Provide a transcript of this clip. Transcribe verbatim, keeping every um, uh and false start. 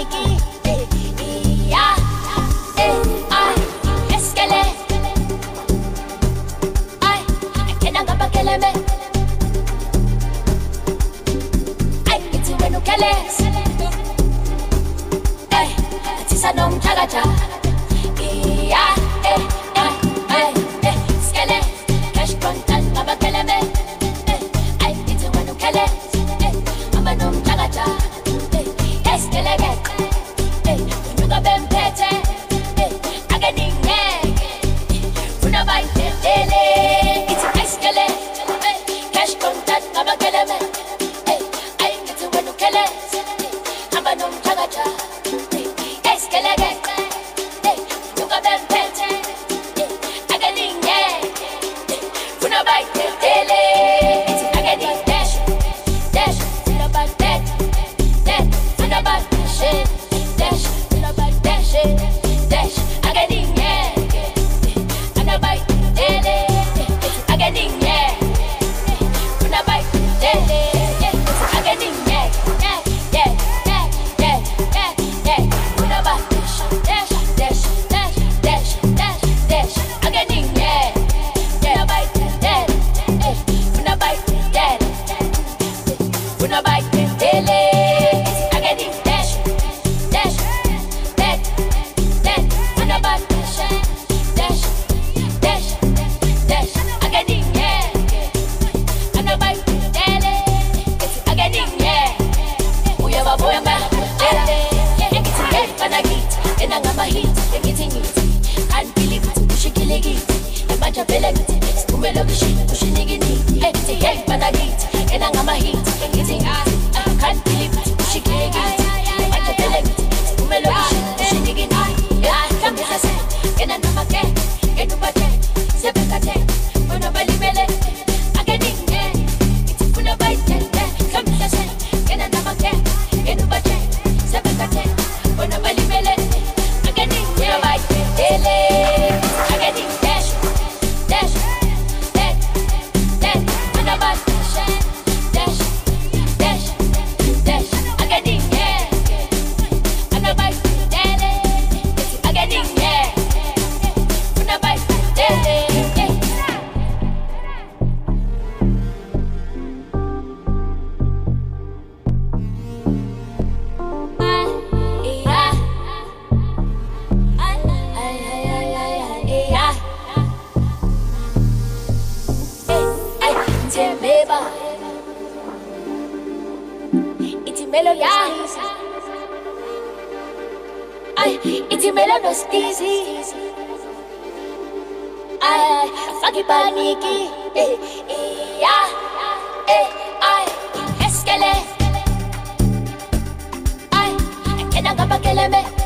paniki. Eh, yeah, eh, ay, eskele. Ay, kena ngapa keleme. Ay, iti wenu keles. Ay, atisa nom chagacha. Yeah, eh, ay, ay, eh, skele. Cash content ngapa keleme. Eh, ay, iti wenu keles. Eh, amba nom chagacha. Eh, eskele get. Eh, unyuka bempete. Eh, aganinge. Una baite dele. Iti eskele. Eh, cash content ngapa keleme. Eh, ay, iti wenu keles. Eh, amba nom chagacha. Eh, eskele get. Eh, unyuka bempete. Eh, aganinge. Una baite dele. Iti aganinge. Dash, dash, una baite. Dash, una baite. Dash, una baite. Dash, aganinge. Una baite dele. Aganinge. Una baite dele. Aganinge. Yeah, yeah, yeah, yeah, yeah, yeah. Una baite. Dash, dash, dash, dash, dash, dash. Aganinge. Una baite dele. Una baite dele. Una baite dele. Aganinge. Dash, dash, dash, dash. Una baite. Dash, dash, dash. Aganinge. Una baite dele. Aganinge. Uyaba boyanga dele. Ngithi hey banakiti enangama hit ngithi ngithi can't believe it ushikile kithi emanje phela ngithi siphumelo kishini ushinikini ngithi hey banakiti enangama hit ngithi I can't believe it ushikile kithi emanje phela ngithi siphumelo kishini ushinikini yeah kamisa se kena namake ketubate sebekate bona balimele aganinge ngithi funa bayithe kamisa se kena namake ketubate sebekate bona balimele aganinge bayithe dele aganinge dash dash dash dash bona bayithe dash dash dash aganinge bona bayithe dele aganinge bona bayithe dele. Itimelo ya, ay, itimelo no stizi, ay, afaki paniki, eh, eh, ya, eh, ay, eskele, ay, kena ngapa keleme.